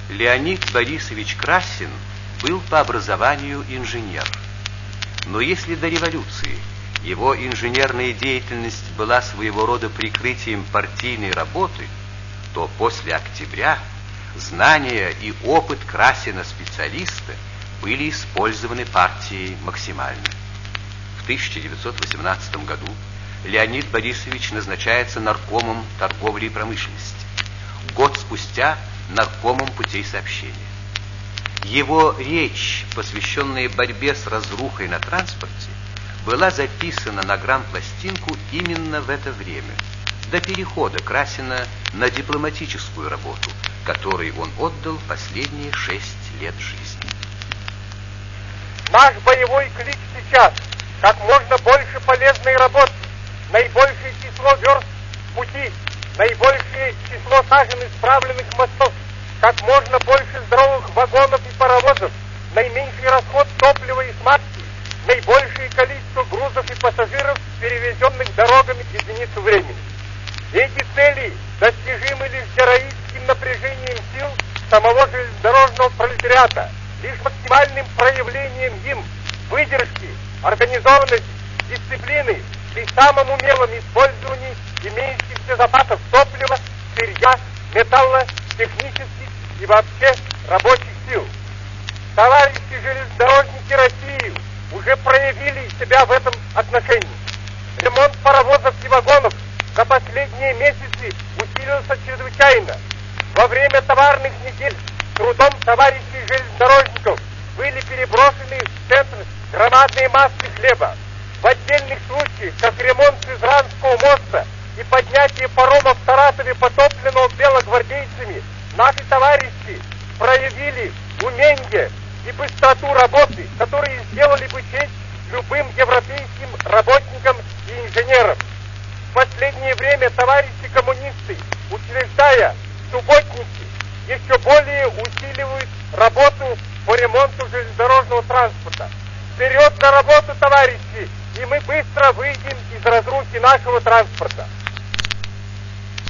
Леонид Борисович Красин был по образованию инженер. Но если до революции его инженерная деятельность была своего рода прикрытием партийной работы, то после октября знания и опыт Красина-специалиста были использованы партией максимально. В 1918 году Леонид Борисович назначается наркомом торговли и промышленности. Год спустя наркомом путей сообщения. Его речь, посвященная борьбе с разрухой на транспорте, была записана на грампластинку именно в это время, до перехода Красина на дипломатическую работу, которой он отдал последние 6 лет жизни. Наш боевой клич сейчас: как можно больше полезной работы, наибольшее число верст пути, наибольшее число сажен исправленных мостов, как можно больше здоровых вагонов и паровозов, наименьший расход топлива и смазки, наибольшее количество грузов и пассажиров, перевезенных дорогами в единицу времени. Эти цели достижимы лишь героическим напряжением сил самого железнодорожного пролетариата, лишь максимальным проявлением им выдержки, организованности, дисциплины, при самом умелом использовании имеющихся запасов топлива, сырья, металла, технических и вообще рабочих сил. Товарищи железнодорожники России уже проявили себя в этом отношении. Ремонт паровозов и вагонов за последние месяцы усилился чрезвычайно. Во время товарных недель трудом товарищей железнодорожников были переброшены в центр громадные массы хлеба. В отдельных случаях, как ремонт Сызранского моста и поднятие парома в Саратове, потопленного белогвардейцами, наши товарищи проявили умение и быстроту работы, которые сделали бы честь любым европейским работникам и инженерам. В последнее время товарищи коммунисты, учреждая субботники, еще более усиливают работу по ремонту железнодорожного транспорта. Вперед на работу, товарищи, и мы быстро выйдем из разрухи нашего транспорта.